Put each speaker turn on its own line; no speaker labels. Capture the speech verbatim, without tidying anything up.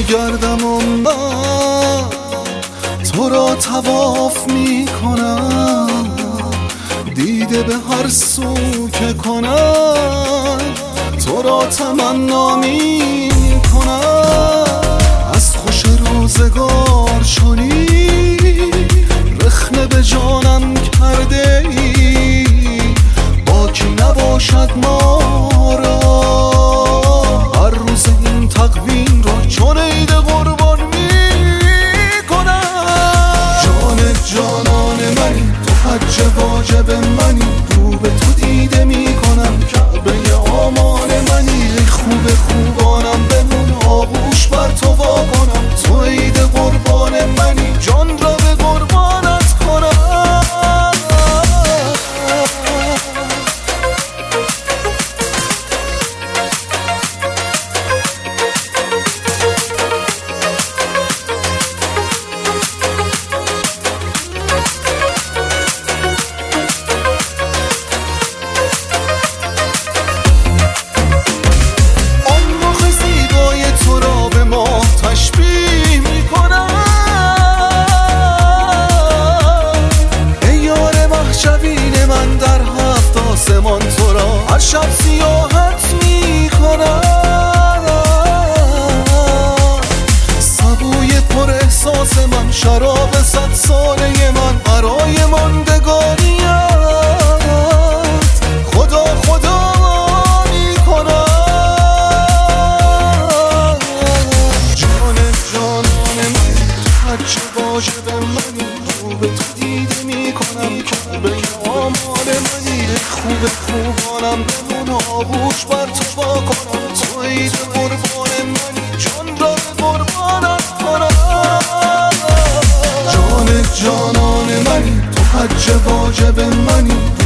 میگردم و من تو را طواف میکنم، دیده به هر سو که کنم تو را تمنا میکنم. از خوش روزگار چنی رخنه به جانم کرده ای، باکی نباشد ما را هر روز این تقویم را چون عید قربان میکنم. جان جانان منی تو حج واجب منی، رو به تو دیده میکنم کعبه آمان منی. ای خوب خوبانم بمون آغوش بر تو واکنم، تو عید قربان منی جان را به قربانت کنم. آسمان تو را هر شب سیاحت میکنم، سبوی پر احساس من شراب صد ساله من برای ماندگاریت خدا خدا میکنم. جان جانان من حج واجب منی، رو به تو دیده میکنم کعبه آمان منی. خوب خوبانم بمون آغوش بر تو واکنم، تو عید قربان منی جان را به قربانت کنم. جان جانان منی تو حج واجب منی،